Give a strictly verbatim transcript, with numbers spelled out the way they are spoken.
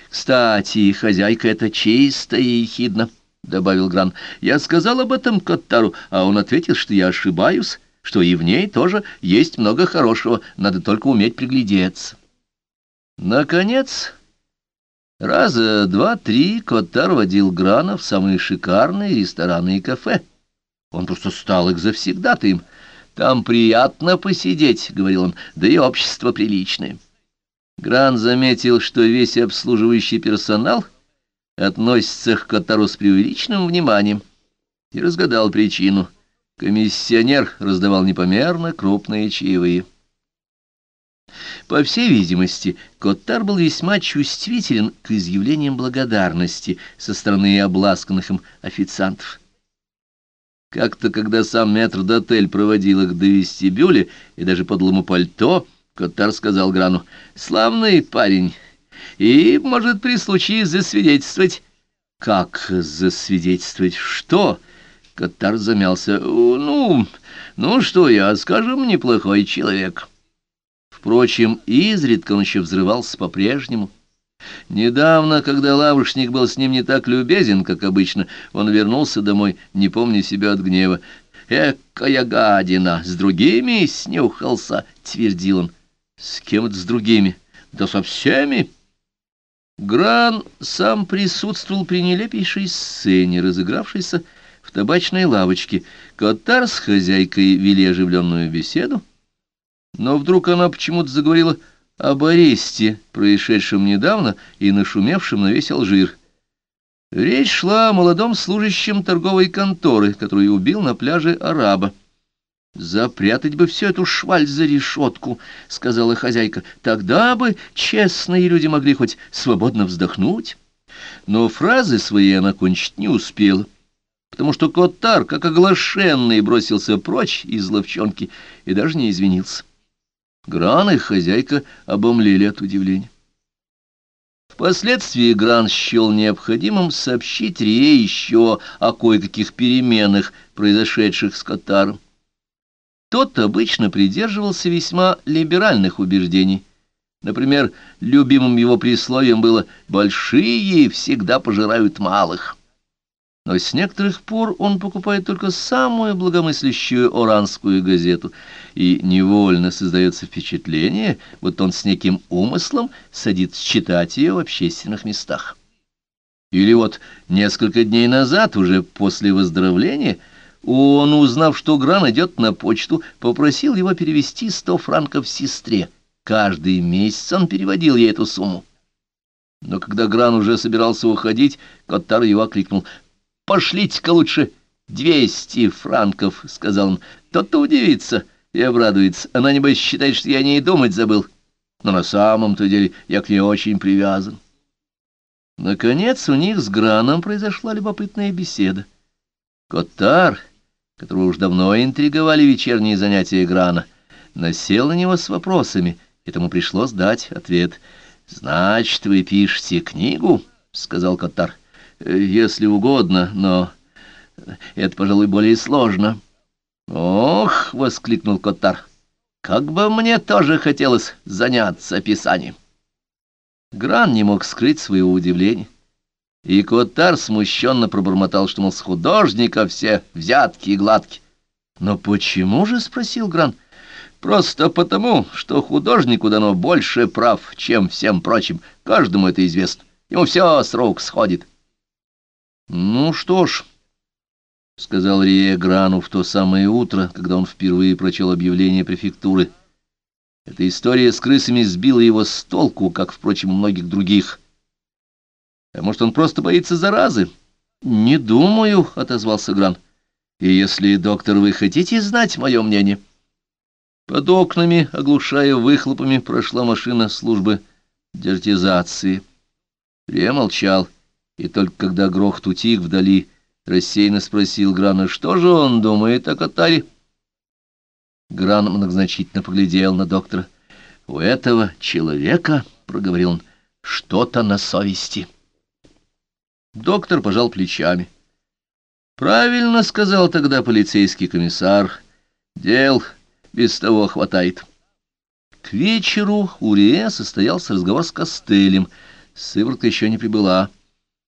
Кстати, хозяйка это чисто и ехидно, — добавил Гран. Я сказал об этом Коттару, а он ответил, что я ошибаюсь, что и в ней тоже есть много хорошего, надо только уметь приглядеться. Наконец, раза два-три Коттар водил Грана в самые шикарные рестораны и кафе. Он просто стал их завсегдатаем. «Там приятно посидеть», — говорил он, — «да и общество приличное». Гран заметил, что весь обслуживающий персонал относится к Коттару с преувеличенным вниманием, и разгадал причину. Комиссионер раздавал непомерно крупные чаевые. По всей видимости, Коттар был весьма чувствителен к изъявлениям благодарности со стороны обласканных им официантов. Как-то, когда сам метрдотель проводил их до вестибюля и даже подал ему пальто, Коттар сказал Грану: «Славный парень, и, может, при случае засвидетельствовать». «Как засвидетельствовать? Что?» Коттар замялся. «Ну, ну что я, скажем, неплохой человек». Впрочем, изредка он еще взрывался по-прежнему. Недавно, когда лавочник был с ним не так любезен, как обычно, он вернулся домой, не помня себя от гнева. «Экая гадина! С другими снюхался!» — твердил он. «С кем это с другими? Да со всеми!» Гран сам присутствовал при нелепейшей сцене, разыгравшейся в табачной лавочке. Коттар с хозяйкой вели оживленную беседу, но вдруг она почему-то заговорила об аресте, происшедшем недавно и нашумевшем на весь Алжир. Речь шла о молодом служащем торговой конторы, который убил на пляже араба. «Запрятать бы всю эту шваль за решетку», — сказала хозяйка, — «тогда бы честные люди могли хоть свободно вздохнуть». Но фразы свои она кончить не успела, потому что Коттар, как оглашенный, бросился прочь из ловчонки и даже не извинился. Гран и хозяйка обомлели от удивления. Впоследствии Гран счел необходимым сообщить Рие еще о кое-каких переменах, произошедших с Коттаром. Тот обычно придерживался весьма либеральных убеждений. Например, любимым его присловием было «большие всегда пожирают малых». Но с некоторых пор он покупает только самую благомыслящую оранскую газету, и невольно создается впечатление, будто он с неким умыслом садится читать ее в общественных местах. Или вот несколько дней назад, уже после выздоровления, он, узнав, что Гран идет на почту, попросил его перевести сто франков сестре. Каждый месяц он переводил ей эту сумму. Но когда Гран уже собирался уходить, Коттар его окликнул: «Пошлите-ка лучше двести франков», — сказал он. «Тот-то удивится и обрадуется. Она, небось, считает, что я о ней думать забыл. Но на самом-то деле я к ней очень привязан». Наконец у них с Граном произошла любопытная беседа. Коттар, которого уж давно интриговали вечерние занятия Грана, насел на него с вопросами, и тому пришлось дать ответ. «Значит, вы пишете книгу?» — сказал Коттар. «Если угодно, но это, пожалуй, более сложно». «Ох!» — воскликнул Коттар. «Как бы мне тоже хотелось заняться писанием!» Гран не мог скрыть своего удивления, и Коттар смущенно пробормотал, что, мол, с художника все взятки и гладки. «Но почему же?» — спросил Гран. «Просто потому, что художнику дано больше прав, чем всем прочим. Каждому это известно. Ему все с рук сходит». «Ну что ж», — сказал Рие Грану в то самое утро, когда он впервые прочел объявление префектуры. Эта история с крысами сбила его с толку, как, впрочем, у многих других. А может, он просто боится заразы? «Не думаю», — отозвался Гран. «И если, доктор, вы хотите знать мое мнение...» Под окнами, оглушая выхлопами, прошла машина службы дертизации. Рие молчал. И только когда грохот утих вдали, рассеянно спросил Грана, что же он думает о Коттаре. Гран многозначительно поглядел на доктора. «У этого человека, — проговорил он, — что-то на совести». Доктор пожал плечами. «Правильно, — сказал тогда полицейский комиссар, — дел без того хватает». К вечеру у Рие состоялся разговор с Костелем. Сыворотка еще не прибыла.